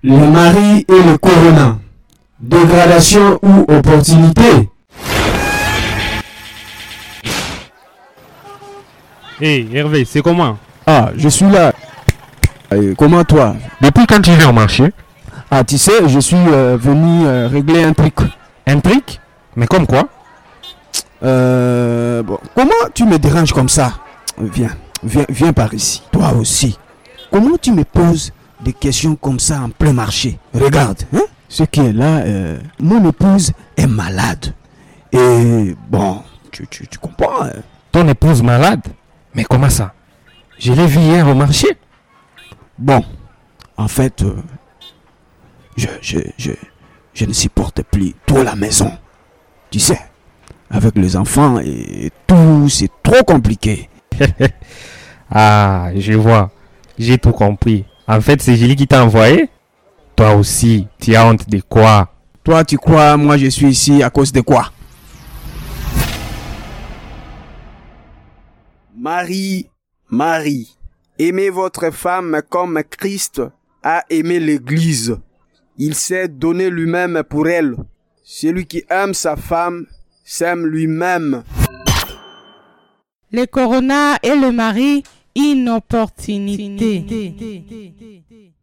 Le mari et le corona. Dégradation ou opportunité? Hé, Hervé, c'est comment? Ah, je suis là. Comment toi? Depuis quand tu viens au marché? Ah, tu sais, je suis venu régler un truc. Un truc? Mais comme quoi? Bon, comment tu me déranges comme ça? Viens par ici. Toi aussi. Comment tu me poses des questions comme ça en plein marché? Regarde, hein? Ce qui est là, mon épouse est malade. Et bon, tu comprends? Ton épouse malade? Mais comment ça? Je l'ai vue hier au marché. Bon, en fait, je ne supporte plus trop la maison. Tu sais, avec les enfants et tout, c'est trop compliqué. Ah, je vois. J'ai tout compris. En fait, c'est Julie qui t'a envoyé? Toi aussi, tu as honte de quoi? Toi, tu crois, moi je suis ici à cause de quoi? Marie, aimez votre femme comme Christ a aimé l'Église. Il s'est donné lui-même pour elle. Celui qui aime sa femme s'aime lui-même. Le corona et le mari, inopportunité.